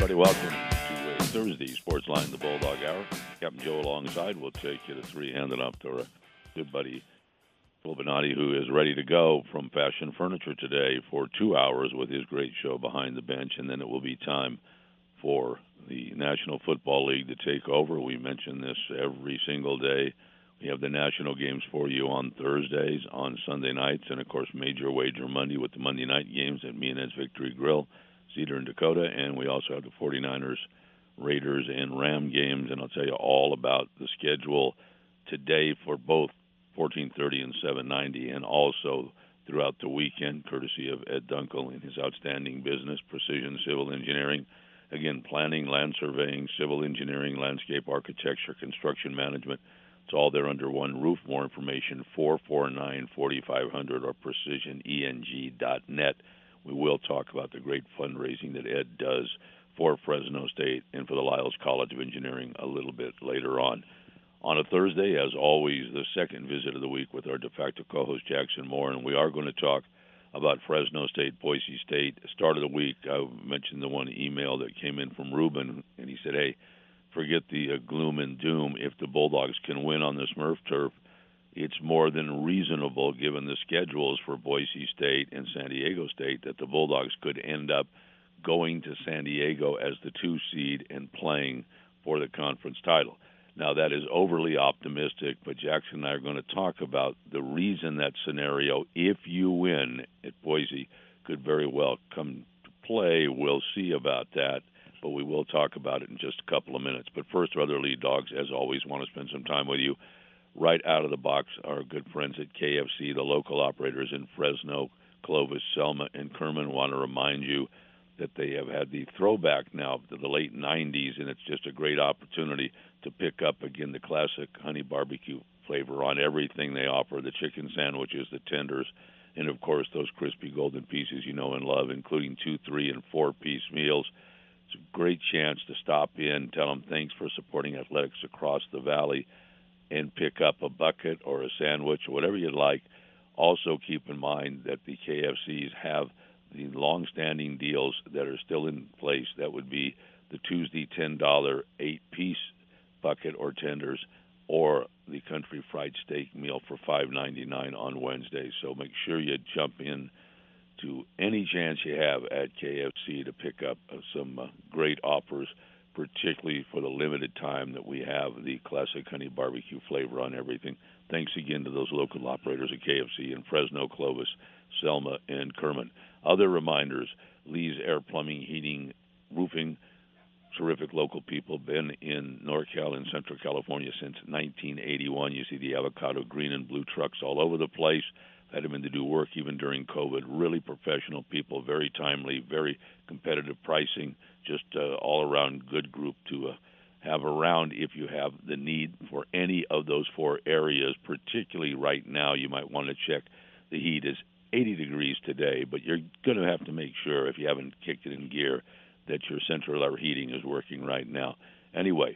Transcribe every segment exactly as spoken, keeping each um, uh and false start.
everybody. Welcome to a Thursday Sports Line, the Bulldog Hour. Captain Joe alongside. We'll take you to three, handing up to our good buddy Phil Bonatti, who is ready to go from Fashion Furniture today for two hours with his great show Behind the Bench, and then it will be time for the National Football League to take over. We mention this every single day. We have the national games for you on Thursdays, on Sunday nights, and, of course, Major Wager Monday with the Monday night games at Meehan's Victory Grill, Cedar and Dakota, and we also have the 49ers, Raiders, and Ram games, and I'll tell you all about the schedule today for both fourteen thirty and seven ninety, and also throughout the weekend, courtesy of Ed Dunkel and his outstanding business, Precision Civil Engineering. Again, planning, land surveying, civil engineering, landscape architecture, construction management. It's all there under one roof. More information, four four nine, four five zero zero or precision e n g dot net. We will talk about the great fundraising that Ed does for Fresno State and for the Lyles College of Engineering a little bit later on. On a Thursday, as always, the second visit of the week with our de facto co-host Jackson Moore, and we are going to talk about Fresno State, Boise State. Start of the week, I mentioned the one email that came in from Ruben, and he said, hey, forget the uh, gloom and doom. If the Bulldogs can win on the Smurf turf, it's more than reasonable, given the schedules for Boise State and San Diego State, that the Bulldogs could end up going to San Diego as the two seed and playing for the conference title. Now, that is overly optimistic, but Jackson and I are going to talk about the reason that scenario, if you win at Boise, could very well come to play. We'll see about that, but we will talk about it in just a couple of minutes. But first, our other lead dogs, as always, want to spend some time with you. Right out of the box, our good friends at K F C, the local operators in Fresno, Clovis, Selma, and Kerman, want to remind you that they have had the throwback now to the late nineties, and it's just a great opportunity to pick up, again, the classic honey barbecue flavor on everything they offer, the chicken sandwiches, the tenders, and, of course, those crispy golden pieces you know and love, including two, three, and four-piece meals. It's a great chance to stop in, tell them thanks for supporting athletics across the valley, and pick up a bucket or a sandwich or whatever you'd like. Also keep in mind that the K F Cs have the long-standing deals that are still in place. That would be the Tuesday ten dollar eight-piece bucket or tenders, or the country fried steak meal for five ninety-nine on Wednesdays. So make sure you jump in to any chance you have at K F C to pick up uh, some uh, great offers, particularly for the limited time that we have the classic honey barbecue flavor on everything. Thanks again to those local operators at K F C in Fresno, Clovis, Selma, and Kerman. Other reminders, Lee's Air Plumbing, Heating, Roofing, terrific local people, been in NorCal and Central California since nineteen eighty-one. You see the avocado green and blue trucks all over the place. Had them in to do work even during COVID. Really professional people, very timely, very competitive pricing, just uh, all-around good group to uh, have around if you have the need for any of those four areas. Particularly right now, you might want to check. The heat is eighty degrees today, but you're going to have to make sure, if you haven't kicked it in gear, that your central air heating is working right now. Anyway,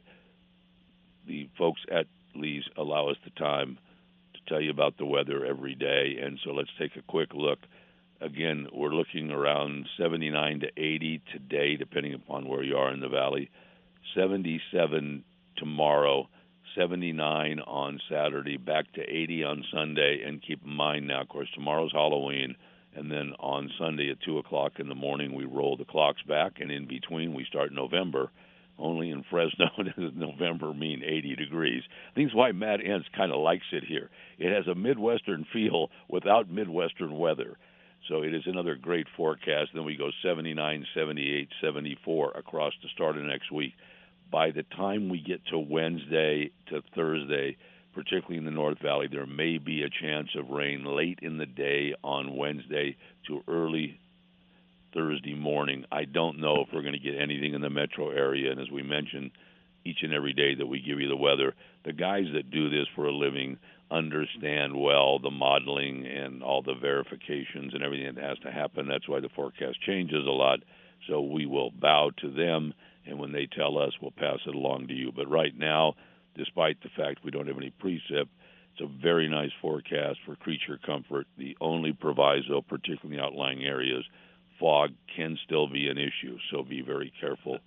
the folks at Lee's allow us the time to tell you about the weather every day, and so let's take a quick look. Again, we're looking around seventy-nine to eighty today, depending upon where you are in the valley. seventy-seven tomorrow, seventy-nine on Saturday, back to eighty on Sunday. And keep in mind now, of course, tomorrow's Halloween, and then on Sunday at two o'clock in the morning we roll the clocks back, and in between we start November. Only in Fresno does November mean eighty degrees. I think that's why Matt Entz kind of likes it here. It has a Midwestern feel without Midwestern weather. So it is another great forecast. Then we go seventy-nine, seventy-eight, seventy-four across the start of next week. By the time we get to Wednesday to Thursday, particularly in the North Valley, there may be a chance of rain late in the day on Wednesday to early Thursday morning. I don't know if we're going to get anything in the metro area, and as we mentioned, each and every day that we give you the weather, the guys that do this for a living understand well the modeling and all the verifications and everything that has to happen. That's why the forecast changes a lot. So we will bow to them, and when they tell us, we'll pass it along to you. But right now, despite the fact we don't have any precip, it's a very nice forecast for creature comfort. The only proviso, particularly in the outlying areas, fog can still be an issue, so be very careful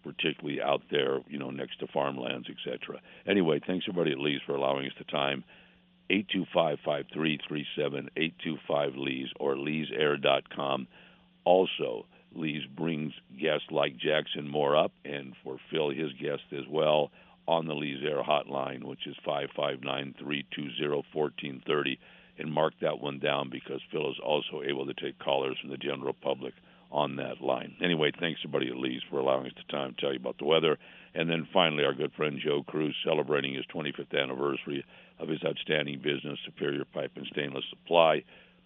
particularly out there, you know, next to farmlands, et cetera. Anyway, thanks everybody at Lee's for allowing us the time. eight two five, five three three seven, eight two five, Lee's or lees air dot com. Also, Lee's brings guests like Jackson Moore up, and for Phil, his guest as well, on the Lee's Air hotline, which is five five nine, three two zero, one four three zero. And mark that one down because Phil is also able to take callers from the general public on that line. Anyway, thanks everybody at Lee's for allowing us the time to tell you about the weather. And then finally, our good friend Joe Cruz celebrating his twenty-fifth anniversary of his outstanding business, Superior Pipe and Stainless Supply.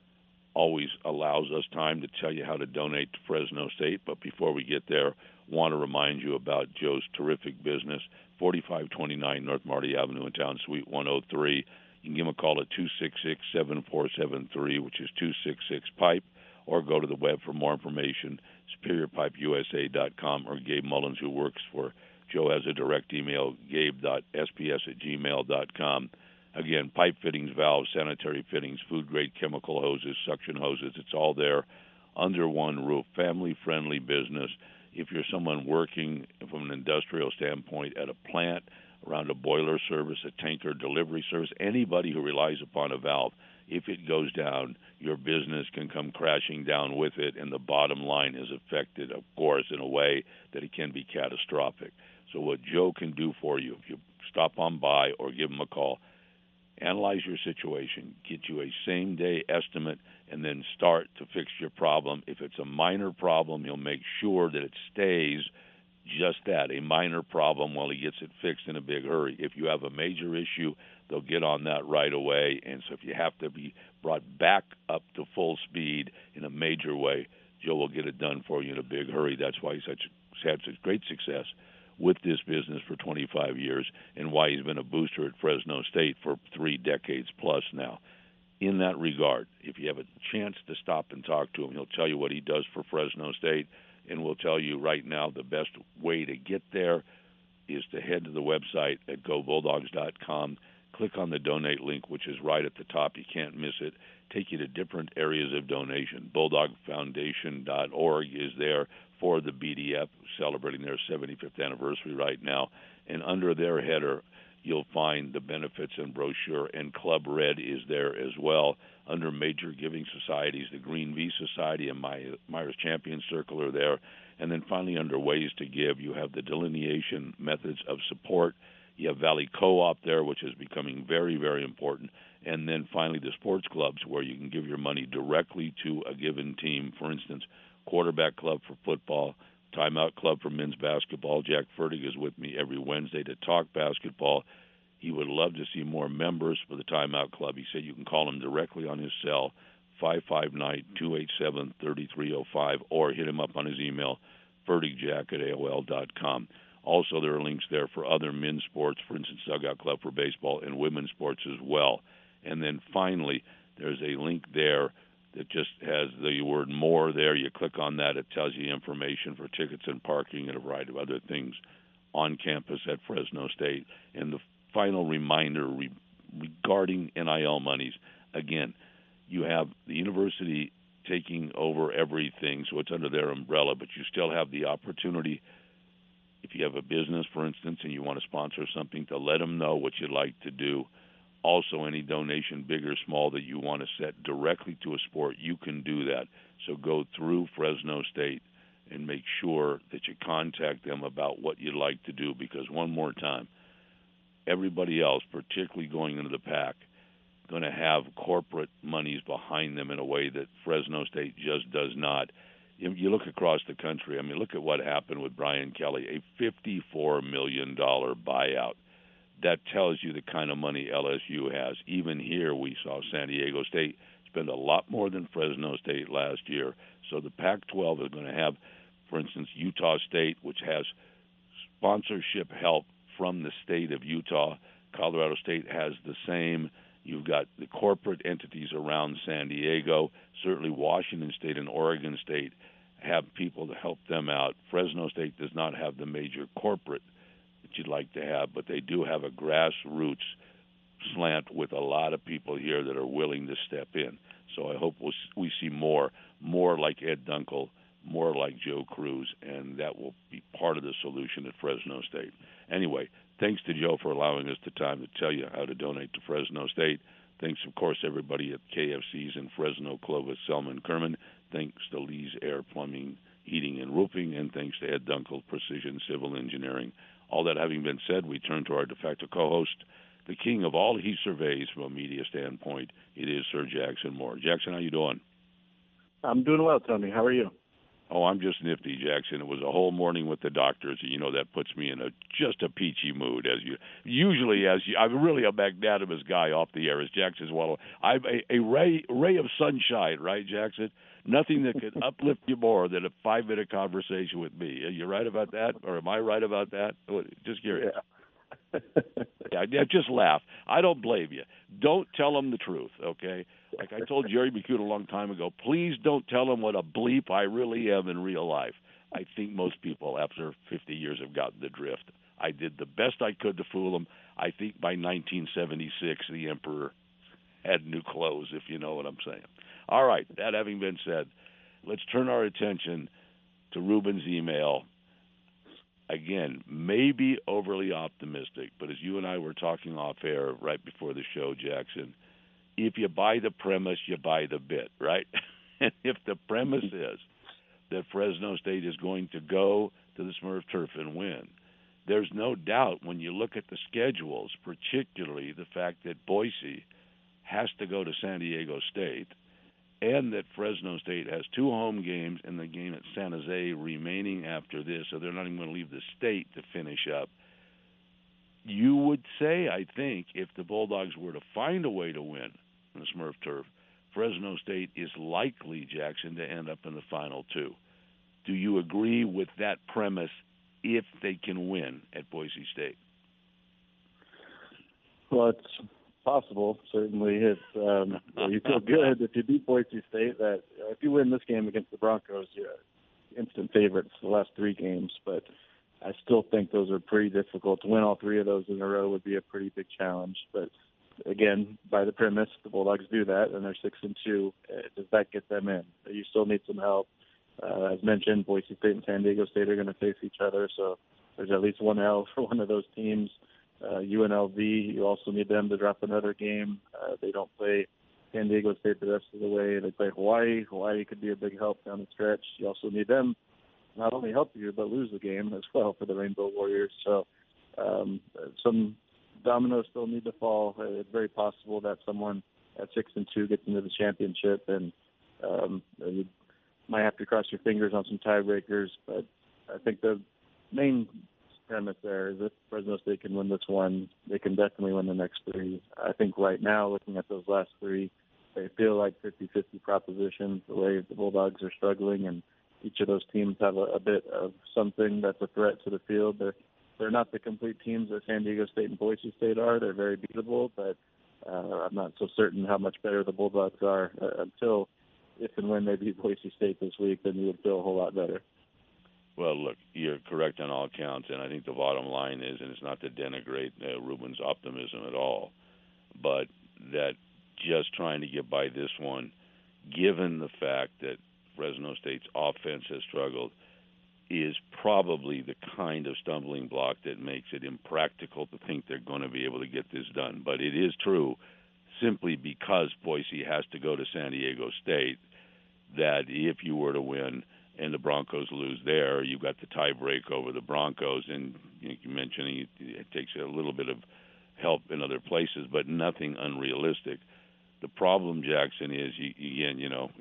Always allows us time to tell you how to donate to Fresno State. But before we get there, want to remind you about Joe's terrific business, forty-five twenty-nine North Marty Avenue in town, Suite one oh three. You can give him a call at two six six, seven four seven three, which is two six six, pipe, or go to the web for more information, superior pipe u s a dot com, or Gabe Mullins, who works for Joe, has a direct email, gabe dot s p s at gmail dot com. Again, pipe fittings, valves, sanitary fittings, food-grade chemical hoses, suction hoses, it's all there under one roof. Family-friendly business. If you're someone working from an industrial standpoint at a plant, around a boiler service, a tanker delivery service, anybody who relies upon a valve, if it goes down, your business can come crashing down with it, and the bottom line is affected, of course, in a way that it can be catastrophic. So what Joe can do for you, if you stop on by or give him a call, analyze your situation, get you a same-day estimate, and then start to fix your problem. If it's a minor problem, he'll make sure that it stays just that, a minor problem, while he gets it fixed in a big hurry. If you have a major issue, they'll get on that right away. And so if you have to be brought back up to full speed in a major way, Joe will get it done for you in a big hurry. That's why he's such, had such great success with this business for twenty-five years and why he's been a booster at Fresno State for three decades plus now. In that regard, if you have a chance to stop and talk to him, he'll tell you what he does for Fresno State, and we'll tell you right now the best way to get there is to head to the website at go bulldogs dot com, click on the donate link, which is right at the top. You can't miss it. Take you to different areas of donation. bulldog foundation dot org is there for the B D F, celebrating their seventy-fifth anniversary right now. And under their header, you'll find the benefits and brochure, and Club Red is there as well. Under major giving societies, the Green V Society and My, Myers Champion Circle are there. And then finally, under ways to give, you have the delineation methods of support. You have Valley Co-op there, which is becoming very, very important. And then finally, the sports clubs, where you can give your money directly to a given team. For instance, Quarterback Club for football, Timeout Club for men's basketball. Jack Fertig is with me every Wednesday to talk basketball. He would love to see more members for the Timeout Club. He said you can call him directly on his cell, five five nine, two eight seven, three three zero five, or hit him up on his email, fertigjack at A O L dot com. Also, there are links there for other men's sports, for instance, Dugout Club for baseball, and women's sports as well. And then finally, there's a link there that just has the word more there. You click on that, it tells you information for tickets and parking and a variety of other things on campus at Fresno State. And the final reminder re- regarding N I L monies, again, you have the university taking over everything, so it's under their umbrella, but you still have the opportunity, if you have a business, for instance, and you want to sponsor something, to let them know what you'd like to do. Also, any donation, big or small, that you want to set directly to a sport, you can do that. So go through Fresno State and make sure that you contact them about what you'd like to do, because one more time, everybody else, particularly going into the pack, going to have corporate monies behind them in a way that Fresno State just does not. You look across the country, I mean, look at what happened with Brian Kelly, a fifty-four million dollars buyout. That tells you the kind of money L S U has. Even here, we saw San Diego State spend a lot more than Fresno State last year. So the Pac twelve is going to have, for instance, Utah State, which has sponsorship help from the state of Utah. Colorado State has the same. You've got the corporate entities around San Diego. Certainly Washington State and Oregon State have people to help them out. Fresno State does not have the major corporate that you'd like to have, but they do have a grassroots slant with a lot of people here that are willing to step in. So I hope we'll, we see more, more like Ed Dunkel, more like Joe Cruz, and that will be part of the solution at Fresno State. Anyway, thanks to Joe for allowing us the time to tell you how to donate to Fresno State. Thanks, of course, everybody at K F C's in Fresno, Clovis, Selma, and Kerman. Thanks to Lee's Air Plumbing, Heating, and Roofing, and thanks to Ed Dunkel, Precision Civil Engineering. All that having been said, we turn to our de facto co-host, the king of all he surveys from a media standpoint. It is Sir Jackson Moore. Jackson, how you doing? I'm doing well, Tony. How are you? Oh, I'm just nifty, Jackson. It was a whole morning with the doctors, and you know that puts me in a just a peachy mood. As you usually, as you, I'm really a magnanimous guy off the air, as Jackson's well. I'm a, a ray ray of sunshine, right, Jackson? Nothing that could uplift you more than a five minute conversation with me. Are you right about that, or am I right about that? Just curious. Yeah. Yeah, just laugh. I don't blame you. Don't tell them the truth, okay? Like I told Jerry McCune a long time ago, please don't tell them what a bleep I really am in real life. I think most people after fifty years have gotten the drift. I did the best I could to fool them. I think by nineteen seventy-six, the emperor had new clothes, if you know what I'm saying. All right, that having been said, let's turn our attention to Ruben's email. Again, maybe overly optimistic, but as you and I were talking off air right before the show, Jackson, if you buy the premise, you buy the bit, right? And if the premise is that Fresno State is going to go to the Smurf Turf and win, there's no doubt when you look at the schedules, particularly the fact that Boise has to go to San Diego State, and that Fresno State has two home games and the game at San Jose remaining after this, so they're not even going to leave the state to finish up. You would say, I think, if the Bulldogs were to find a way to win in the Smurf Turf, Fresno State is likely, Jackson, to end up in the final two. Do you agree with that premise if they can win at Boise State? Well, it's possible. Certainly, it's um, well, you feel good if you beat Boise State. That uh, if you win this game against the Broncos, you're instant favorites the last three games. But I still think those are pretty difficult. To win all three of those in a row would be a pretty big challenge. But again, by the premise, the Bulldogs do that, and they're six and two. Uh, does that get them in? You still need some help. Uh, as mentioned, Boise State and San Diego State are going to face each other, so there's at least one L for one of those teams. Uh, U N L V, you also need them to drop another game. Uh, they don't play San Diego State the rest of the way. They play Hawaii. Hawaii could be a big help down the stretch. You also need them not only help you, but lose the game as well for the Rainbow Warriors. So um, some dominoes still need to fall. It's very possible that someone at six and two gets into the championship, and um, you might have to cross your fingers on some tiebreakers. But I think the main premise there is if Fresno State can win this one, they can definitely win the next three. I think right now, looking at those last three, they feel like fifty-fifty propositions, the way the Bulldogs are struggling, and each of those teams have a, a bit of something that's a threat to the field. They're, they're not the complete teams that San Diego State and Boise State are. They're very beatable, but uh, I'm not so certain how much better the Bulldogs are uh, until if and when they beat Boise State this week, then you would feel a whole lot better. Well, look, you're correct on all counts, and I think the bottom line is, and it's not to denigrate uh, Ruben's optimism at all, but that just trying to get by this one, given the fact that Fresno State's offense has struggled, is probably the kind of stumbling block that makes it impractical to think they're going to be able to get this done. But it is true, simply because Boise has to go to San Diego State, that if you were to win and the Broncos lose there, you've got the tie break over the Broncos. And you mentioned it, it takes a little bit of help in other places, but nothing unrealistic. The problem, Jackson, is, you, again, you know,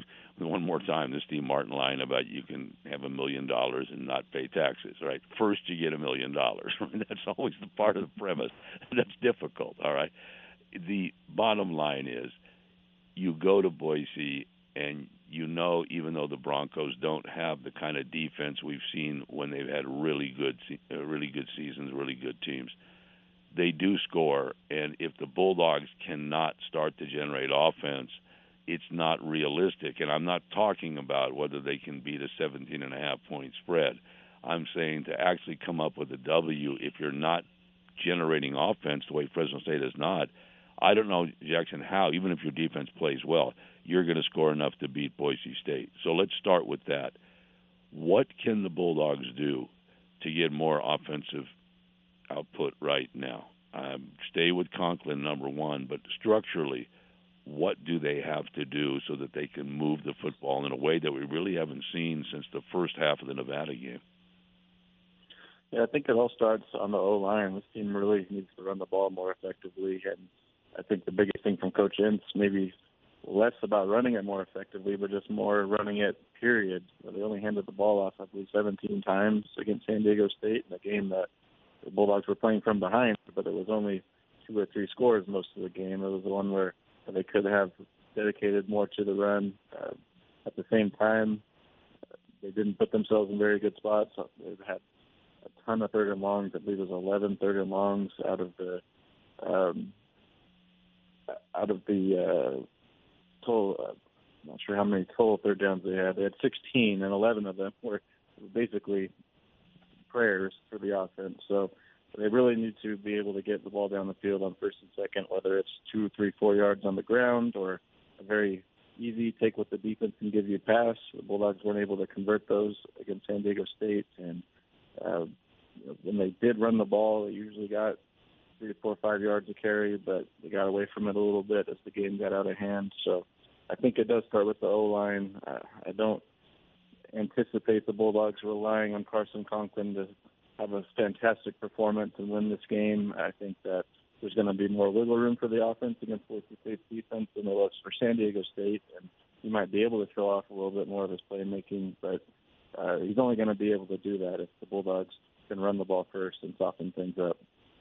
one more time, this Steve Martin line about you can have a million dollars and not pay taxes, right? First you get a million dollars. That's always the part of the premise. That's difficult, all right? The bottom line is you go to Boise and you know, even though the Broncos don't have the kind of defense we've seen when they've had really good, uh, really good seasons, really good teams, they do score. And if the Bulldogs cannot start to generate offense, it's not realistic. And I'm not talking about whether they can beat a seventeen and a half point spread. I'm saying to actually come up with a W if you're not generating offense the way Fresno State is not. I don't know, Jackson, how, even if your defense plays well, you're going to score enough to beat Boise State. So let's start with that. What can the Bulldogs do to get more offensive output right now? Um, stay with Conklin, number one, but structurally, what do they have to do so that they can move the football in a way that we really haven't seen since the first half of the Nevada game? Yeah, I think it all starts on the O-line. This team really needs to run the ball more effectively, and I think the biggest thing from Coach Ince, maybe less about running it more effectively, but just more running it, period. They only handed the ball off, I believe, seventeen times against San Diego State in a game that the Bulldogs were playing from behind, but it was only two or three scores most of the game. It was the one where they could have dedicated more to the run. Uh, at the same time, they didn't put themselves in very good spots. They've had a ton of third and longs. I believe it was eleven third and longs out of the um, out of the uh, total. Uh, I'm not sure how many total third downs they had. They had sixteen, and eleven of them were basically prayers for the offense. So they really need to be able to get the ball down the field on first and second, whether it's two, three, four yards on the ground or a very easy take what the defense can give you a pass. The Bulldogs weren't able to convert those against San Diego State, and uh, when they did run the ball, they usually got three to four, five yards to carry, but they got away from it a little bit as the game got out of hand. So I think it does start with the O-line. Uh, I don't anticipate the Bulldogs relying on Carson Conklin to have a fantastic performance and win this game. I think that there's going to be more wiggle room for the offense against Boise State's defense than there was for San Diego State, and he might be able to show off a little bit more of his playmaking, but uh, he's only going to be able to do that if the Bulldogs can run the ball first and soften things up.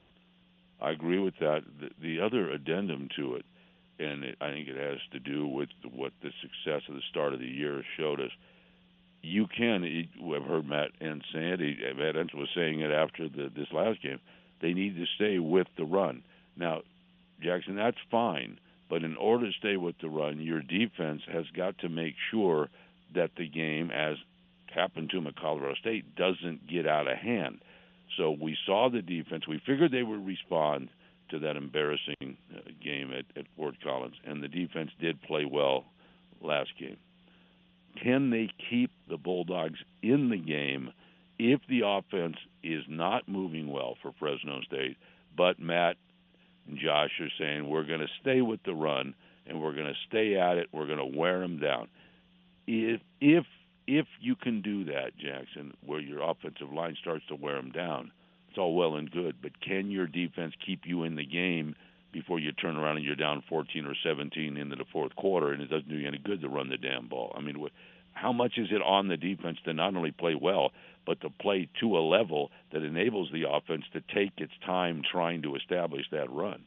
I agree with that. The, the other addendum to it, and it, I think it has to do with what the success of the start of the year showed us. You can, I've heard Matt Entz say it, Matt Entz was saying it after the, this last game, they need to stay with the run. Now, Jackson, that's fine, but in order to stay with the run, your defense has got to make sure that the game, as happened to them at Colorado State, doesn't get out of hand. So we saw the defense. We figured they would respond to that embarrassing uh, game at, at Fort Collins, and the defense did play well last game. Can they keep the Bulldogs in the game if the offense is not moving well for Fresno State, but Matt and Josh are saying we're going to stay with the run and we're going to stay at it, we're going to wear them down? If if if you can do that, Jackson, where your offensive line starts to wear them down, it's all well and good, but can your defense keep you in the game before you turn around and you're down fourteen or seventeen into the fourth quarter, and it doesn't do you any good to run the damn ball? I mean, how much is it on the defense to not only play well, but to play to a level that enables the offense to take its time trying to establish that run?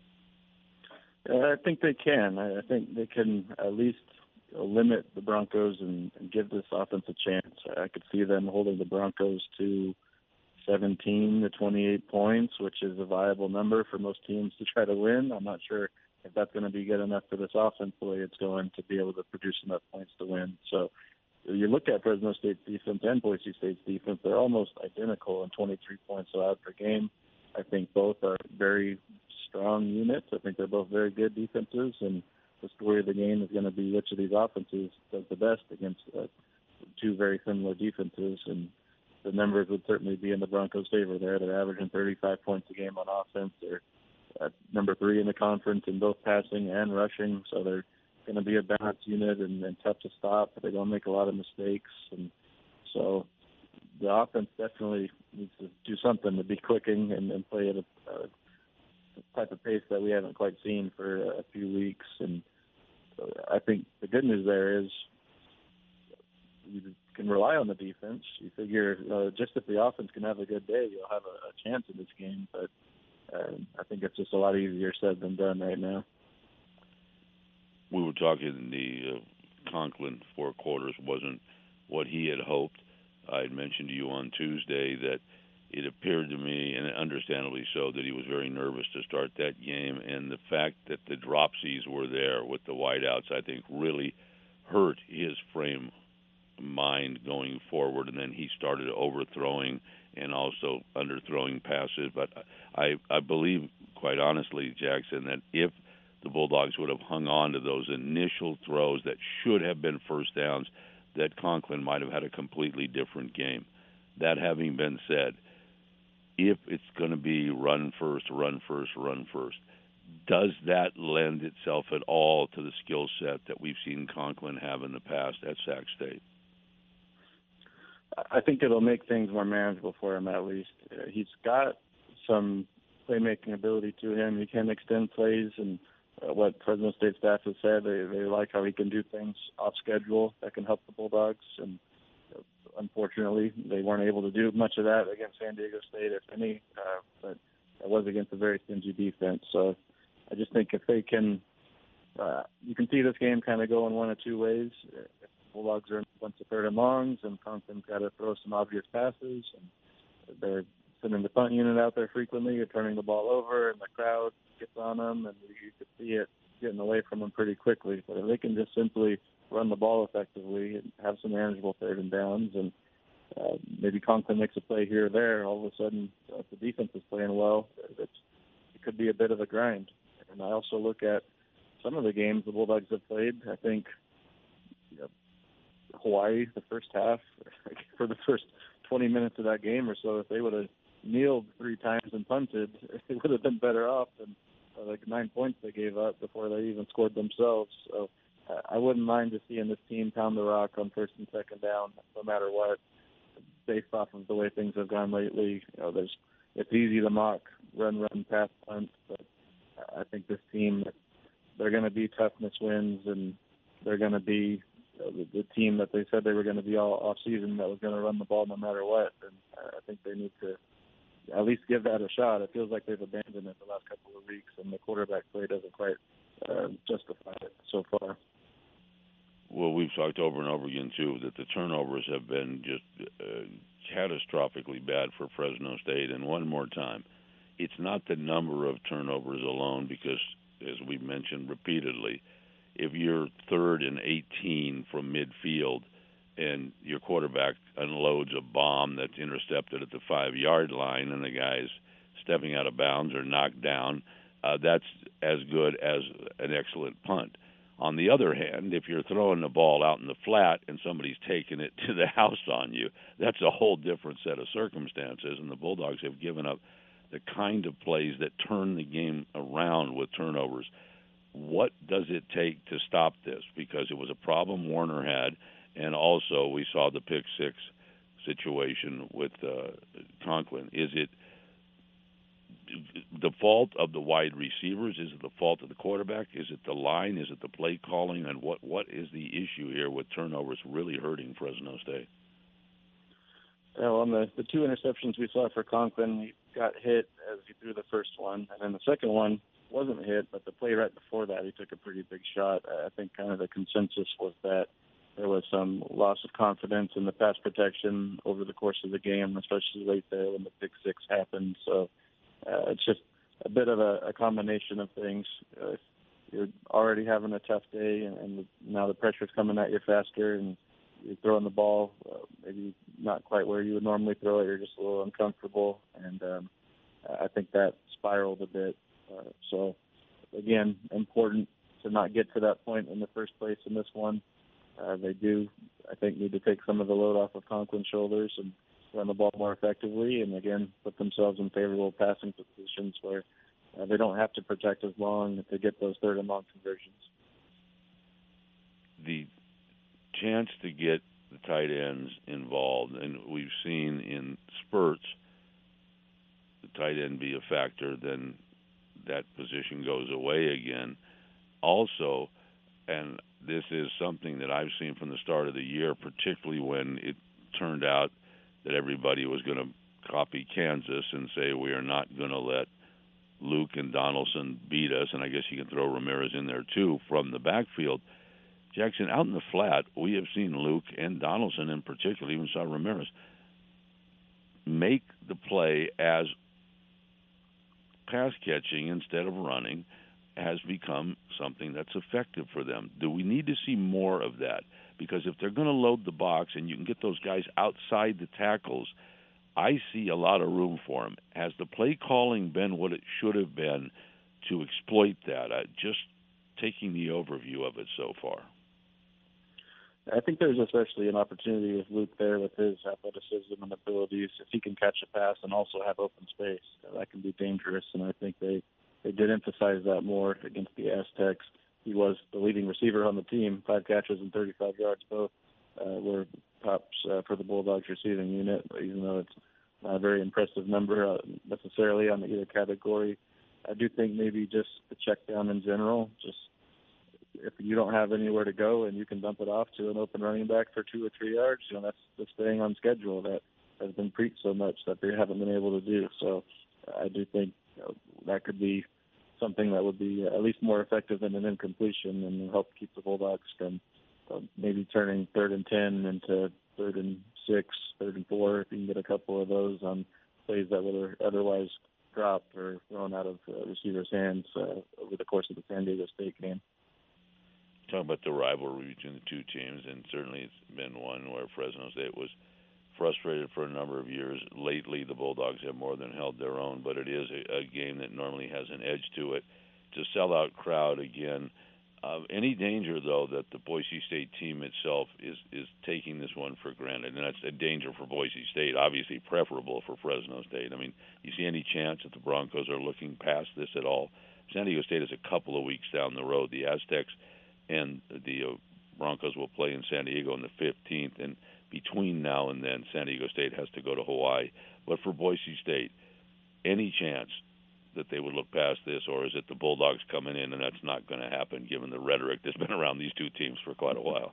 Uh, I think they can. I think they can at least limit the Broncos and, and give this offense a chance. I could see them holding the Broncos to seventeen to twenty-eight points, which is a viable number for most teams to try to win. I'm not sure if that's going to be good enough for this offense the way it's going to be able to produce enough points to win. So you look at Fresno State's defense and Boise State's defense, they're almost identical in twenty-three points allowed per game. I think both are very strong units. I think they're both very good defenses, and the story of the game is going to be which of these offenses does the best against uh, two very similar defenses, and the numbers would certainly be in the Broncos' favor there. They're averaging thirty-five points a game on offense. They're at number three in the conference in both passing and rushing, so they're going to be a balanced unit and, and tough to stop, but they don't make a lot of mistakes. And so the offense definitely needs to do something to be clicking and, and play at a, a type of pace that we haven't quite seen for a few weeks. And so I think the good news there is you can rely on the defense. You figure uh, just if the offense can have a good day, you'll have a, a chance in this game. But uh, I think it's just a lot easier said than done right now. We were talking the uh, Conklin four quarters wasn't what he had hoped. I had mentioned to you on Tuesday that it appeared to me, and understandably so, that he was very nervous to start that game, and the fact that the dropsies were there with the wideouts, I think, really hurt his frame mind going forward, and then he started overthrowing and also underthrowing passes. But I, I believe, quite honestly, Jackson, that if the Bulldogs would have hung on to those initial throws that should have been first downs, that Conklin might have had a completely different game. That having been said, if it's going to be run first, run first, run first, does that lend itself at all to the skill set that we've seen Conklin have in the past at Sac State? I think it'll make things more manageable for him at least. Uh, he's got some playmaking ability to him. He can extend plays, and uh, what Fresno State staff has said, they, they like how he can do things off schedule that can help the Bulldogs. And uh, unfortunately, they weren't able to do much of that against San Diego State, if any, uh, but it was against a very stingy defense. So I just think if they can, uh, you can see this game kind of go in one of two ways. If the Bulldogs are in a bunch of third and longs, and Conklin's got to throw some obvious passes, and they're sending the punt unit out there frequently, or turning the ball over, and the crowd gets on them, and you could see it getting away from them pretty quickly. But if they can just simply run the ball effectively and have some manageable third and downs, and uh, maybe Conklin makes a play here or there, all of a sudden, uh, if the defense is playing well, it's, it could be a bit of a grind. And I also look at some of the games the Bulldogs have played. I think you know, Hawaii, the first half, for the first twenty minutes of that game or so, if they would have kneeled three times and punted, they would have been better off than uh, like nine points they gave up before they even scored themselves. So uh, I wouldn't mind just seeing this team pound the rock on first and second down, no matter what, based off of the way things have gone lately. You know, there's it's easy to mock run, run, pass, punt, but I think this team, they're going to be toughness wins, and they're going to be you know, the, the team that they said they were going to be all off season, that was going to run the ball no matter what. And I think they need to at least give that a shot. It feels like they've abandoned it the last couple of weeks, and the quarterback play doesn't quite uh, justify it so far. Well, we've talked over and over again, too, that the turnovers have been just uh, catastrophically bad for Fresno State. And one more time, it's not the number of turnovers alone, because, as we've mentioned repeatedly, if you're third and eighteen from midfield and your quarterback unloads a bomb that's intercepted at the five-yard line and the guy's stepping out of bounds or knocked down, uh, that's as good as an excellent punt. On the other hand, if you're throwing the ball out in the flat and somebody's taking it to the house on you, that's a whole different set of circumstances, and the Bulldogs have given up the kind of plays that turn the game around with turnovers. What does it take to stop this? Because it was a problem Warner had, and also we saw the pick six situation with uh, Conklin. Is it the fault of the wide receivers? Is it the fault of the quarterback? Is it the line? Is it the play calling? And what, what is the issue here with turnovers really hurting Fresno State? Well, on the, the two interceptions we saw for Conklin, he got hit as he threw the first one, and then the second one wasn't hit, but the play right before that, he took a pretty big shot. I think kind of the consensus was that there was some loss of confidence in the pass protection over the course of the game, especially late there when the pick six happened. So uh, it's just a bit of a, a combination of things. Uh, if you're already having a tough day, and, and now the pressure's coming at you faster, and you're throwing the ball uh, maybe not quite where you would normally throw it. You're just a little uncomfortable, and um, I think that spiraled a bit. Uh, so, again, important to not get to that point in the first place in this one. Uh, they do, I think, need to take some of the load off of Conklin's shoulders and run the ball more effectively, and, again, put themselves in favorable passing positions where uh, they don't have to protect as long to get those third and long conversions. The chance to get the tight ends involved, and we've seen in spurts the tight end be a factor, then that position goes away again. Also, and this is something that I've seen from the start of the year, particularly when it turned out that everybody was going to copy Kansas and say we are not going to let Luke and Donaldson beat us, and I guess you can throw Ramirez in there too, from the backfield. Jackson, out in the flat, we have seen Luke and Donaldson in particular, even saw Ramirez, make the play as pass catching instead of running has become something that's effective for them. Do we need to see more of that? Because if they're going to load the box and you can get those guys outside the tackles, I see a lot of room for them. Has the play calling been what it should have been to exploit that? Uh, just taking the overview of it so far. I think there's especially an opportunity with Luke there with his athleticism and abilities. If he can catch a pass and also have open space, that can be dangerous. And I think they, they did emphasize that more against the Aztecs. He was the leading receiver on the team, five catches and thirty-five yards. Both uh, were tops uh, for the Bulldogs receiving unit, even though it's not a very impressive number uh, necessarily on either category. I do think maybe just the check down in general, just if you don't have anywhere to go and you can dump it off to an open running back for two or three yards, you know, that's the staying on schedule that has been preached so much that they haven't been able to do. So uh, I do think you know, that could be something that would be at least more effective than an incompletion and help keep the Bulldogs from uh, maybe turning third and ten into third and six, third and four, if you can get a couple of those on plays that would otherwise dropped or thrown out of uh, receivers' hands uh, over the course of the San Diego State game. Talk about the rivalry between the two teams, and certainly it's been one where Fresno State was frustrated for a number of years. Lately, the Bulldogs have more than held their own, but it is a, a game that normally has an edge to it. It's a sellout crowd again. Uh, any danger, though, that the Boise State team itself is, is taking this one for granted? And that's a danger for Boise State, obviously preferable for Fresno State. I mean, you see any chance that the Broncos are looking past this at all? San Diego State is a couple of weeks down the road. The Aztecs and the uh, Broncos will play in San Diego on the fifteenth, and between now and then, San Diego State has to go to Hawaii. But for Boise State, any chance that they would look past this, or is it the Bulldogs coming in and that's not going to happen given the rhetoric that's been around these two teams for quite a while?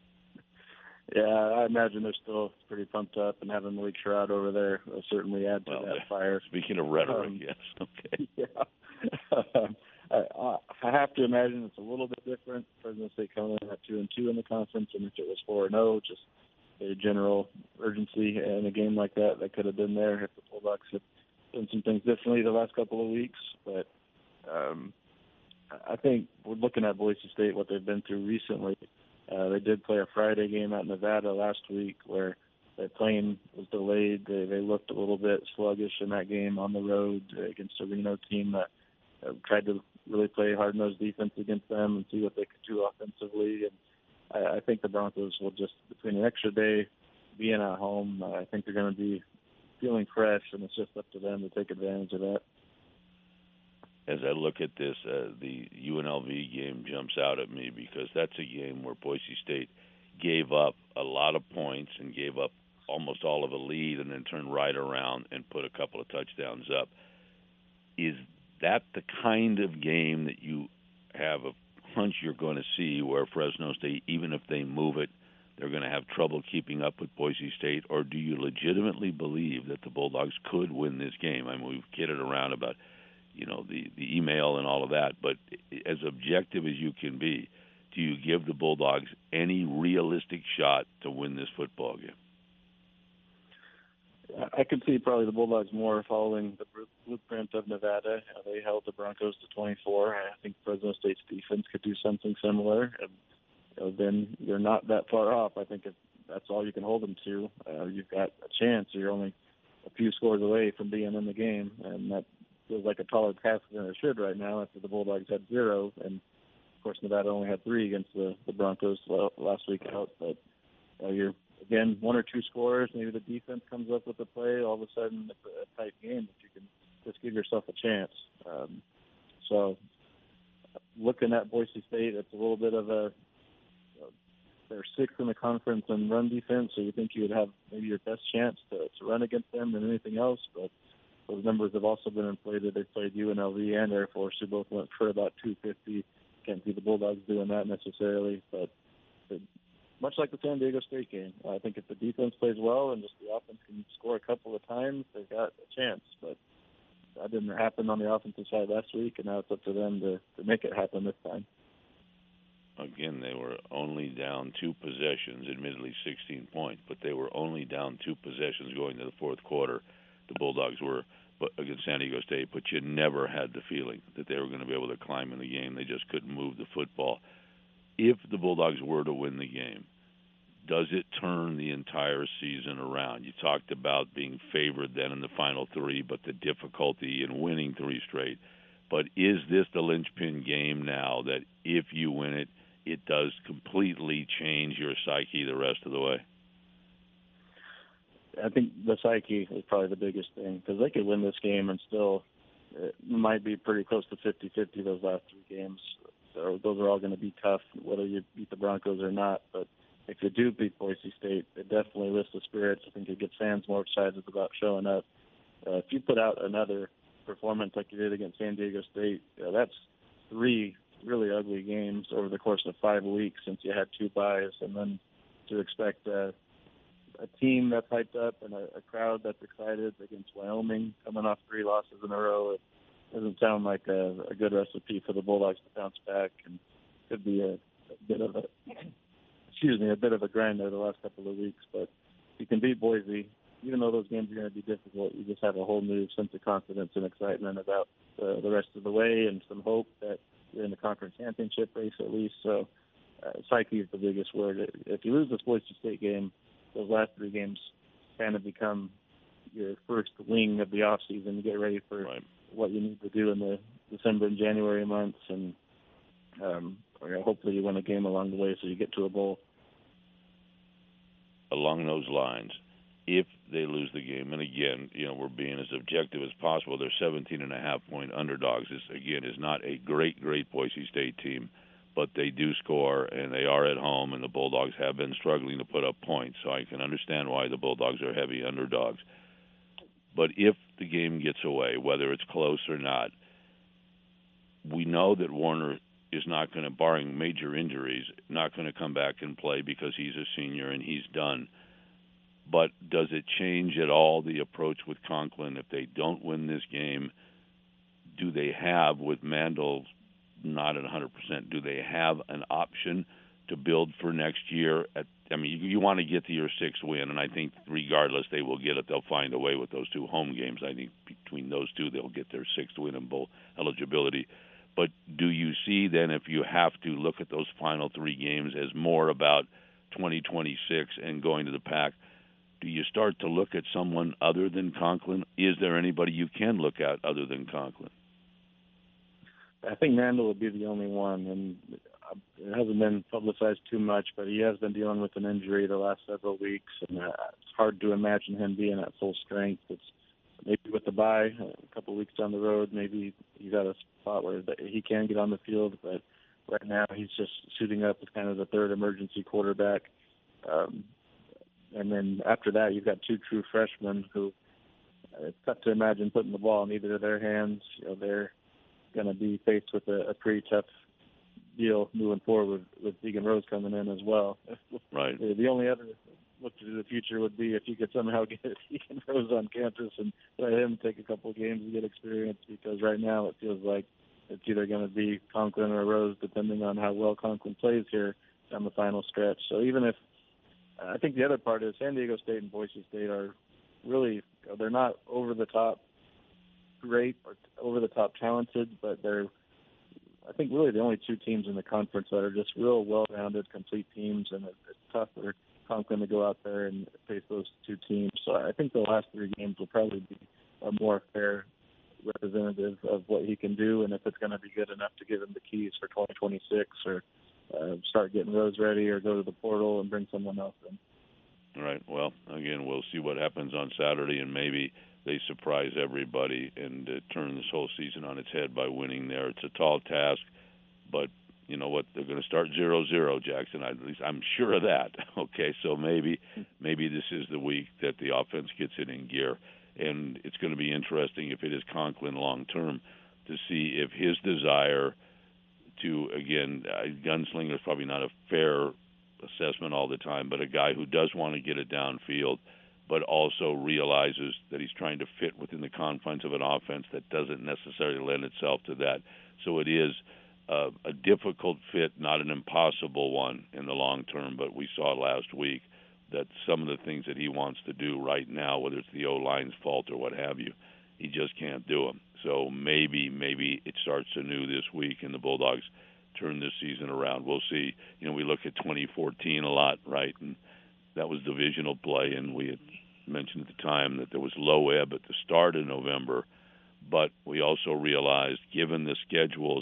Yeah, I imagine they're still pretty pumped up, and having Malik Sherrod over there will certainly add to well, that fire. Speaking of rhetoric, um, yes, okay. Yeah. I, I have to imagine it's a little bit different. Fresno State coming in at two and two in the conference, and if it was four and zero, just a general urgency in a game like that that could have been there if the Bulldogs had done some things differently the last couple of weeks. But um, I think we're looking at Boise State, what they've been through recently. Uh, they did play a Friday game at Nevada last week where their plane was delayed. They, they looked a little bit sluggish in that game on the road against a Reno team that uh, tried to really play hard-nosed defense against them and see what they could do offensively. And I, I think the Broncos will just, between an extra day being at home, uh, I think they're going to be feeling fresh, and it's just up to them to take advantage of that. As I look at this, uh, the U N L V game jumps out at me because that's a game where Boise State gave up a lot of points and gave up almost all of a lead and then turned right around and put a couple of touchdowns up. Is that the kind of game that you have a hunch you're going to see where Fresno State, even if they move it, they're going to have trouble keeping up with Boise State? Or do you legitimately believe that the Bulldogs could win this game? I mean, we've kidded around about, you know, the, the email and all of that, but as objective as you can be, do you give the Bulldogs any realistic shot to win this football game? I could see probably the Bulldogs more following the blueprint of Nevada. Uh, they held the Broncos to twenty-four. I think Fresno State's defense could do something similar. And, you know, then you're not that far off. I think if that's all you can hold them to, uh, you've got a chance. You're only a few scores away from being in the game, and that feels like a taller task than it should right now after the Bulldogs had zero. And, of course, Nevada only had three against the, the Broncos last week out. But uh, you're Again, one or two scores, maybe the defense comes up with a play, all of a sudden it's a tight game, but you can just give yourself a chance. Um, so looking at Boise State, it's a little bit of a – they're sixth in the conference in run defense, so you think you would have maybe your best chance to, to run against them than anything else. But those numbers have also been inflated. They played U N L V and Air Force, who both went for about two fifty. Can't see the Bulldogs doing that necessarily, but – much like the San Diego State game, I think if the defense plays well and just the offense can score a couple of times, they've got a chance. But that didn't happen on the offensive side last week, and now it's up to them to, to make it happen this time. Again, they were only down two possessions, admittedly sixteen points, but they were only down two possessions going to the fourth quarter. The Bulldogs were against San Diego State, but you never had the feeling that they were going to be able to climb in the game. They just couldn't move the football. If the Bulldogs were to win the game, does it turn the entire season around? You talked about being favored then in the final three, but the difficulty in winning three straight. But is this the linchpin game now that if you win it, it does completely change your psyche the rest of the way? I think the psyche is probably the biggest thing, because they could win this game and still it might be pretty close to fifty-fifty those last three games. So those are all going to be tough, whether you beat the Broncos or not. But if you do beat Boise State, it definitely lifts the spirits. I think it gets fans more excited about showing up. Uh, if you put out another performance like you did against San Diego State, uh, that's three really ugly games over the course of five weeks since you had two byes, and then to expect uh, a team that's hyped up and a, a crowd that's excited against Wyoming coming off three losses in a row, it doesn't sound like a, a good recipe for the Bulldogs to bounce back, and could be a, a bit of a excuse me a bit of a grind there the last couple of weeks. But you can beat Boise, even though those games are going to be difficult. You just have a whole new sense of confidence and excitement about uh, the rest of the way, and some hope that you're in the conference championship race at least. So uh, psyche is the biggest word. If you lose this Boise State game, those last three games kind of become your first wing of the off season to get ready for right. what you need to do in the December and January months, and um, or, you know, hopefully you win a game along the way so you get to a bowl. Along those lines, if they lose the game, and again, you know, we're being as objective as possible, they're seventeen and a half point underdogs. This, again, is not a great, great Boise State team, but they do score, and they are at home, and the Bulldogs have been struggling to put up points, so I can understand why the Bulldogs are heavy underdogs. But if the game gets away, whether it's close or not, we know that Warner is not going to, barring major injuries, not going to come back and play because he's a senior and he's done. But does it change at all the approach with Conklin? If they don't win this game, do they have, with Mandel not at one hundred percent, do they have an option to build for next year? At, I mean, you, you want to get to your sixth win, and I think regardless they will get it. They'll find a way with those two home games. I think between those two they'll get their sixth win and bowl eligibility. But do you see then, if you have to look at those final three games as more about twenty twenty-six and going to the Pac, do you start to look at someone other than Conklin? Is there anybody you can look at other than Conklin? I think Mandel would be the only one, and it hasn't been publicized too much, but he has been dealing with an injury the last several weeks, and uh, it's hard to imagine him being at full strength. It's maybe with the bye, a couple of weeks down the road, maybe he's at a spot where he can get on the field, but right now he's just suiting up as kind of the third emergency quarterback. Um, and then after that, you've got two true freshmen who uh, it's tough to imagine putting the ball in either of their hands. You know, they're going to be faced with a, a pretty tough deal moving forward with, with Deegan Rose coming in as well. Right. The only other look to the future would be if you could somehow get Deegan Rose on campus and let him take a couple of games to get experience, because right now it feels like it's either going to be Conklin or Rose, depending on how well Conklin plays here down the final stretch. So even if I think the other part is San Diego State and Boise State are really, they're not over the top great or over the top talented, but they're, I think, really the only two teams in the conference that are just real well-rounded, complete teams, and it's tough for Conklin to go out there and face those two teams. So I think the last three games will probably be a more fair representative of what he can do, and if it's going to be good enough to give him the keys for twenty twenty-six, or uh, start getting Rose ready, or go to the portal and bring someone else in. All right. Well, again, we'll see what happens on Saturday, and maybe they surprise everybody and uh, turn this whole season on its head by winning there. It's a tall task, but you know what? They're going to start zero zero, Jackson. At least I'm sure of that. Okay, so maybe maybe this is the week that the offense gets it in gear, and it's going to be interesting if it is Conklin long term to see if his desire to, again, uh, gunslinger is probably not a fair assessment all the time, but a guy who does want to get it downfield, but also realizes that he's trying to fit within the confines of an offense that doesn't necessarily lend itself to that. So it is uh, a difficult fit, not an impossible one in the long term, but we saw last week that some of the things that he wants to do right now, whether it's the O-line's fault or what have you, he just can't do them. So maybe, maybe it starts anew this week and the Bulldogs turn this season around. We'll see. You know, we look at twenty fourteen a lot, right? And that was divisional play, and we had mentioned at the time that there was low ebb at the start of November, but we also realized, given the schedules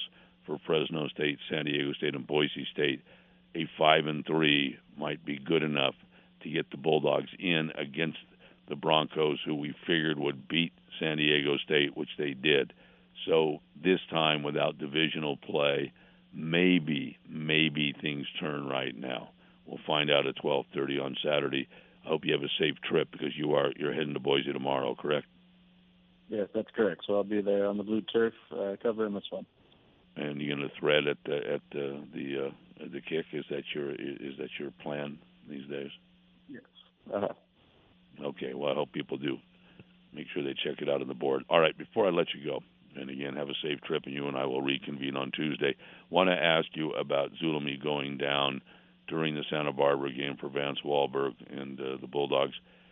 for Fresno State, San Diego State, and Boise State, a five and three might be good enough to get the Bulldogs in against the Broncos, who we figured would beat San Diego State, which they did. So this time, without divisional play, maybe, maybe things turn right now. We'll find out at twelve thirty on Saturday. I hope you have a safe trip because you are you're heading to Boise tomorrow, correct? Yes, that's correct. So I'll be there on the blue turf uh, covering this one. And you're going to thread at the at the the, uh, the kick. Is that your is that your plan these days? Yes. Uh-huh. Okay. Well, I hope people do. Make sure they check it out on the board. All right. Before I let you go, and again, have a safe trip, and you and I will reconvene on Tuesday. Want to ask you about Zulemi going down during the Santa Barbara game for Vance Wahlberg and uh, the Bulldogs.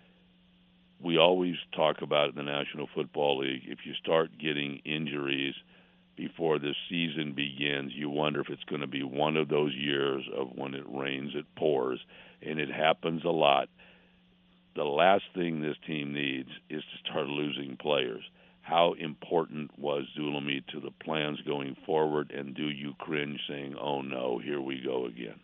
We always talk about in the National Football League, if you start getting injuries before the season begins, you wonder if it's going to be one of those years of when it rains, it pours, and it happens a lot. The last thing this team needs is to start losing players. How important was Zulemi to the plans going forward, and do you cringe saying, oh, no, here we go again?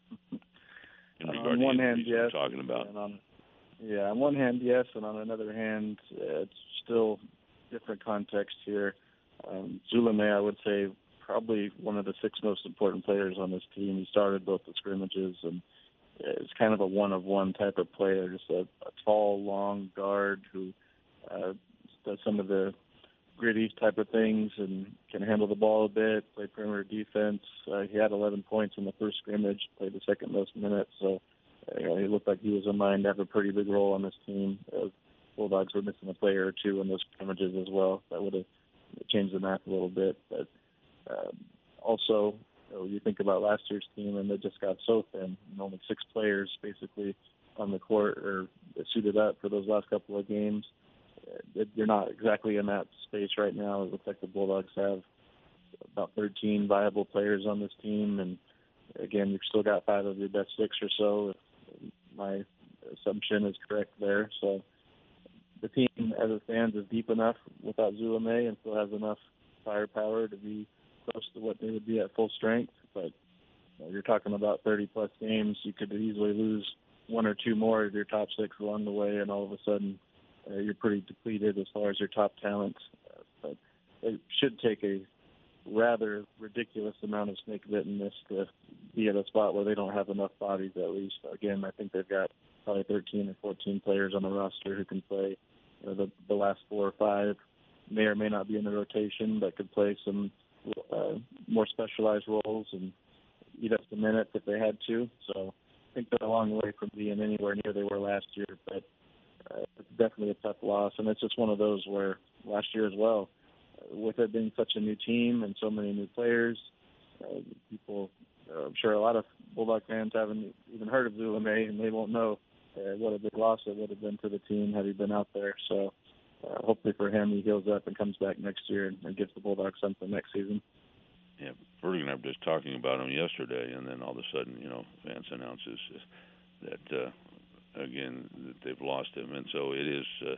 In uh, regard on to one the hand, injuries yes. we're talking about. And on, yeah, on one hand, yes, and on another hand, uh, it's still different context here. Um, Zulemi, I would say, probably one of the six most important players on this team. He started both the scrimmages, and is kind of a one-of-one type of player, just a, a tall, long guard who uh, does some of the gritty type of things and can handle the ball a bit, play perimeter defense. Uh, he had eleven points in the first scrimmage, played the second most minutes, so uh, you know, he looked like he was in line to have a pretty big role on this team. Uh, Bulldogs were missing a player or two in those scrimmages as well. That would have changed the math a little bit. But uh, also, you know, you think about last year's team, and they just got so thin, and only six players basically on the court or suited up for those last couple of games. You're not exactly in that space right now. It looks like the Bulldogs have about thirteen viable players on this team, and again, you've still got five of your best six or so, if my assumption is correct there. So the team, as it stands, is deep enough without Zulemi and still has enough firepower to be close to what they would be at full strength. But you know, you're talking about thirty-plus games. You could easily lose one or two more of your top six along the way, and all of a sudden uh, you're pretty depleted as far as your top talent. Uh, but it should take a rather ridiculous amount of snake bittenness to be at a spot where they don't have enough bodies at least. Again, I think they've got probably thirteen or fourteen players on the roster who can play. You know, the, the last four or five may or may not be in the rotation, but could play some uh, more specialized roles and eat up the minutes if they had to. So I think they're a long way from being anywhere near they were last year, but uh, it's definitely a tough loss. And it's just one of those where last year as well, with it being such a new team and so many new players, uh, people, uh, I'm sure a lot of Bulldog fans haven't even heard of Zulemi, and they won't know uh, what a big loss it would have been to the team had he been out there. So uh, hopefully for him, he heals up and comes back next year and, and gives the Bulldogs something next season. Yeah, Ferg and I were just talking about him yesterday, and then all of a sudden, you know, Vance announces that, uh, again, that they've lost him. And so it is, uh,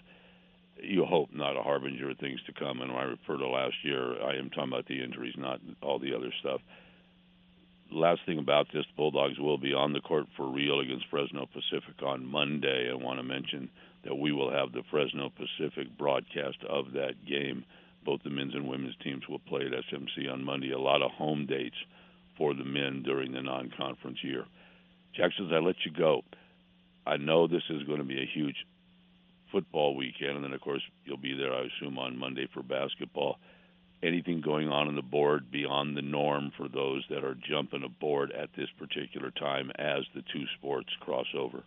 you hope, not a harbinger of things to come. And when I refer to last year, I am talking about the injuries, not all the other stuff. Last thing about this, the Bulldogs will be on the court for real against Fresno Pacific on Monday. I want to mention that we will have the Fresno Pacific broadcast of that game. Both the men's and women's teams will play at S M C on Monday. A lot of home dates for the men during the non-conference year. Jackson, as I let you go, I know this is going to be a huge football weekend, and then, of course, you'll be there, I assume, on Monday for basketball. Anything going on on the board beyond the norm for those that are jumping aboard at this particular time as the two sports cross over?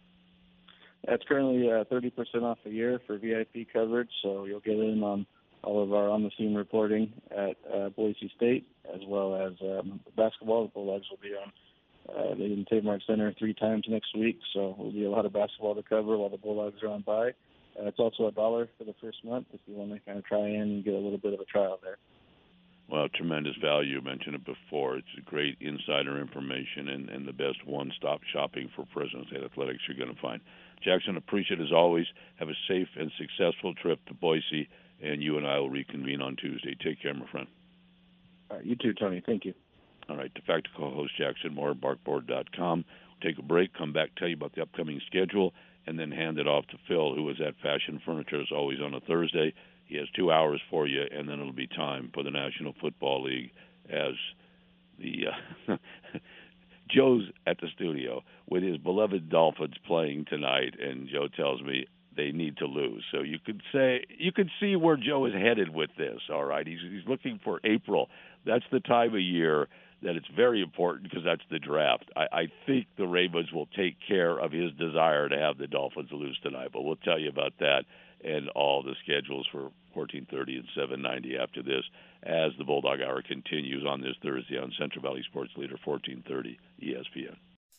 That's currently uh, thirty percent off a year for V I P coverage, so you'll get in on all of our on-the-scene reporting at uh, Boise State, as well as um, basketball. The Bulldogs will be on uh, the Eden Tabor Center three times next week, so there'll be a lot of basketball to cover while the Bulldogs are on bye. Uh, it's also a dollar for the first month if you want to kind of try in and get a little bit of a trial there. Well, tremendous value. You mentioned it before. It's great insider information and, and the best one-stop shopping for Fresno State athletics you're going to find. Jackson, appreciate it as always. Have a safe and successful trip to Boise, and you and I will reconvene on Tuesday. Take care, my friend. All right, you too, Tony. Thank you. All right, de facto co-host Jackson Moore, barkboard dot com. Take a break, come back, tell you about the upcoming schedule, and then hand it off to Phil, who is at Fashion Furniture, as always, on a Thursday. He has two hours for you, and then it'll be time for the National Football League as the uh, Joe's at the studio with his beloved Dolphins playing tonight, and Joe tells me they need to lose. So you could say you could see where Joe is headed with this. All right, he's he's looking for April. That's the time of year that it's very important because that's the draft. I, I think the Ravens will take care of his desire to have the Dolphins lose tonight, but we'll tell you about that and all the schedules for fourteen thirty and seven ninety after this as the Bulldog Hour continues on this Thursday on Central Valley Sports Leader fourteen thirty E S P N.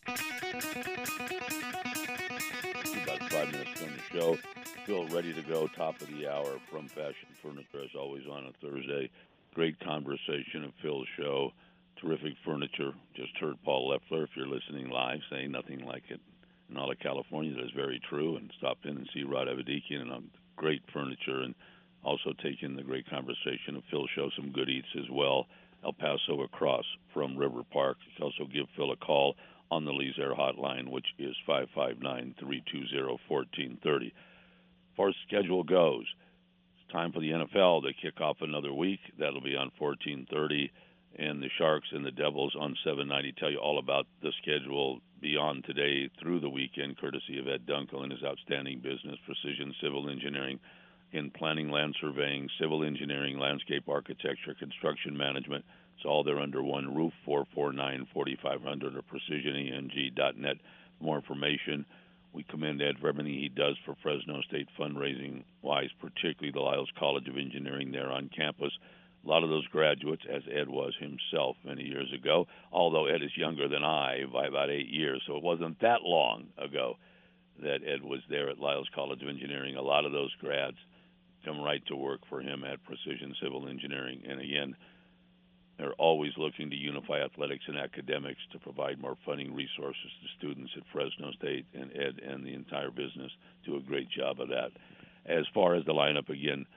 About five minutes on the show. Phil ready to go, top of the hour from Fashion Furniture, as always on a Thursday. Great conversation of Phil's show. Terrific furniture. Just heard Paul Leffler, if you're listening live, saying nothing like it in all of California. That is very true. And stopped in and see Rod Avedikian and um, great furniture, and also taking the great conversation of Phil's show, some good eats as well. El Paso across from River Park. You can also give Phil a call on the Lee's Air Hotline, which is five five nine, three two zero, one four three zero. As far as schedule goes, it's time for the N F L to kick off another week. That'll be on fourteen thirty. And the Sharks and the Devils on seven ninety tell you all about the schedule beyond today through the weekend, courtesy of Ed Dunkel and his outstanding business, Precision Civil Engineering, in planning, land surveying, civil engineering, landscape architecture, construction management. It's all there under one roof, four four nine, four five zero zero or precision e n g dot net for more information. We commend Ed for everything he does for Fresno State fundraising-wise, particularly the Lyles College of Engineering there on campus. A lot of those graduates, as Ed was himself many years ago, although Ed is younger than I by about eight years, so it wasn't that long ago that Ed was there at Lyles College of Engineering. A lot of those grads come right to work for him at Precision Civil Engineering. And again, they're always looking to unify athletics and academics to provide more funding resources to students at Fresno State, and Ed and the entire business do a great job of that. As far as the lineup, again,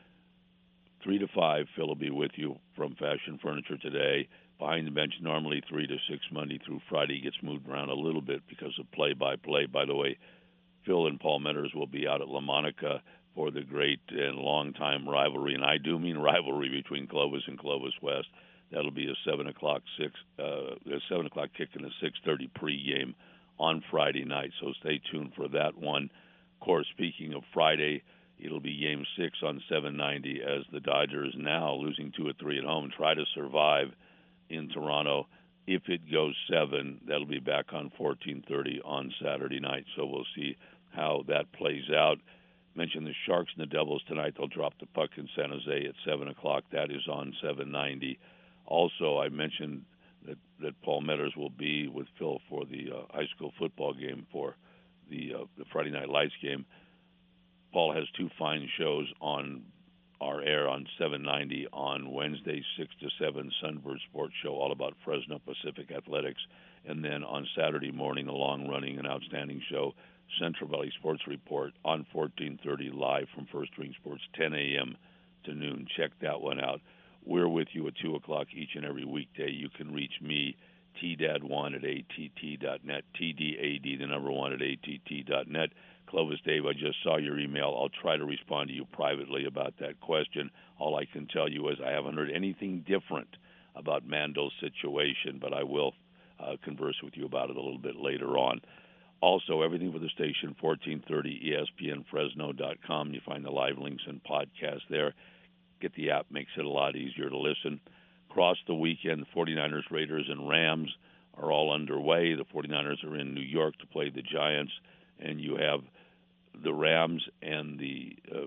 three to five, Phil will be with you from Fashion Furniture today. Behind the bench, normally three to six Monday through Friday. Gets moved around a little bit because of play-by-play. By the way, Phil and Paul Metters will be out at La Monica for the great and long-time rivalry, and I do mean rivalry, between Clovis and Clovis West. That'll be a seven o'clock six, uh, a seven o'clock kick and a six thirty pregame on Friday night. So stay tuned for that one. Of course, speaking of Friday, it'll be Game Six on seven ninety as the Dodgers, now losing two or three at home, try to survive in Toronto. If it goes seven, that'll be back on fourteen thirty on Saturday night. So we'll see how that plays out. Mentioned the Sharks and the Devils tonight. They'll drop the puck in San Jose at seven o'clock. That is on seven ninety. Also, I mentioned that, that Paul Metters will be with Phil for the uh, high school football game, for the, uh, the Friday Night Lights game. Paul has two fine shows on our air on seven ninety on Wednesday, six to seven, Sunbird Sports Show, all about Fresno Pacific Athletics. And then on Saturday morning, a long-running and outstanding show, Central Valley Sports Report on fourteen thirty, live from First Ring Sports, ten a.m. to noon. Check that one out. We're with you at two o'clock each and every weekday. You can reach me, T D A D one at A T T dot net, T D A D, the number one at A T T dot net. Clovis Dave, I just saw your email. I'll try to respond to you privately about that question. All I can tell you is I haven't heard anything different about Mando's situation, but I will uh, converse with you about it a little bit later on. Also, everything for the station, fourteen thirty E S P N Fresno dot com. You find the live links and podcasts there. Get the app, makes it a lot easier to listen. Across the weekend, the forty-niners, Raiders, and Rams are all underway. The forty-niners are in New York to play the Giants, and you have the Rams and the uh,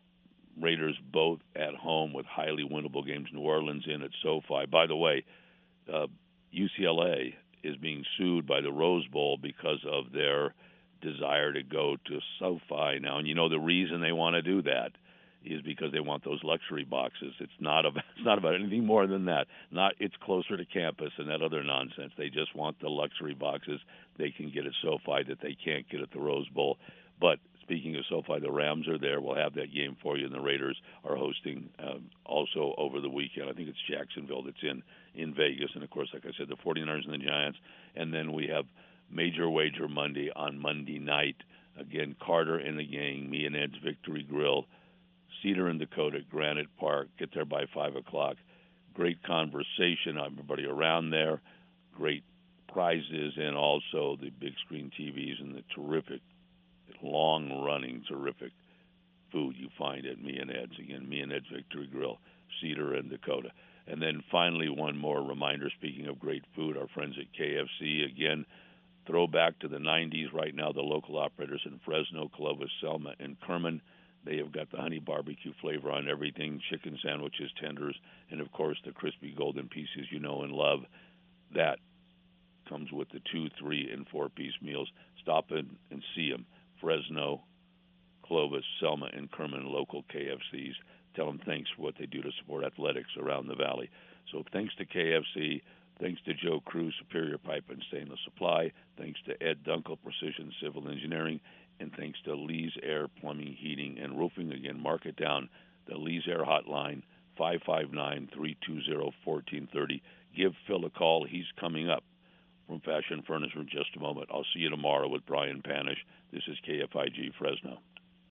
Raiders both at home with highly winnable games. New Orleans in at SoFi. By the way, uh, U C L A is being sued by the Rose Bowl because of their desire to go to SoFi now. And you know the reason they want to do that is because they want those luxury boxes. It's not about it's not about anything more than that. Not it's closer to campus and that other nonsense. They just want the luxury boxes they can get at SoFi that they can't get at the Rose Bowl. But speaking of SoFi, the Rams are there. We'll have that game for you, and the Raiders are hosting um, also over the weekend. I think it's Jacksonville that's in, in Vegas. And, of course, like I said, the 49ers and the Giants. And then we have Major Wager Monday on Monday night. Again, Carter and the gang, me and Ed's Victory Grill, Cedar and Dakota, Granite Park. Get there by five o'clock. Great conversation, everybody around there. Great prizes, and also the big screen T Vs and the terrific, long-running, terrific food you find at Me and Ed's. Again, Me and Ed's Victory Grill, Cedar and Dakota. And then finally, one more reminder, speaking of great food, our friends at K F C, again, throwback to the nineties right now, the local operators in Fresno, Clovis, Selma, and Kerman. They have got the honey barbecue flavor on everything, chicken sandwiches, tenders, and, of course, the crispy golden pieces you know and love. That comes with the two, three, and four-piece meals. Stop in and see them. Fresno, Clovis, Selma, and Kerman, local K F Cs. Tell them thanks for what they do to support athletics around the valley. So thanks to K F C, thanks to Joe Cruz, Superior Pipe and Stainless Supply, thanks to Ed Dunkel, Precision Civil Engineering, and thanks to Lee's Air Plumbing, Heating, and Roofing. Again, mark it down, the Lee's Air Hotline, five five nine, three two zero, one four three zero. Give Phil a call. He's coming up from Fashion Furniture in just a moment. I'll see you tomorrow with Brian Panish. This is K F I G Fresno.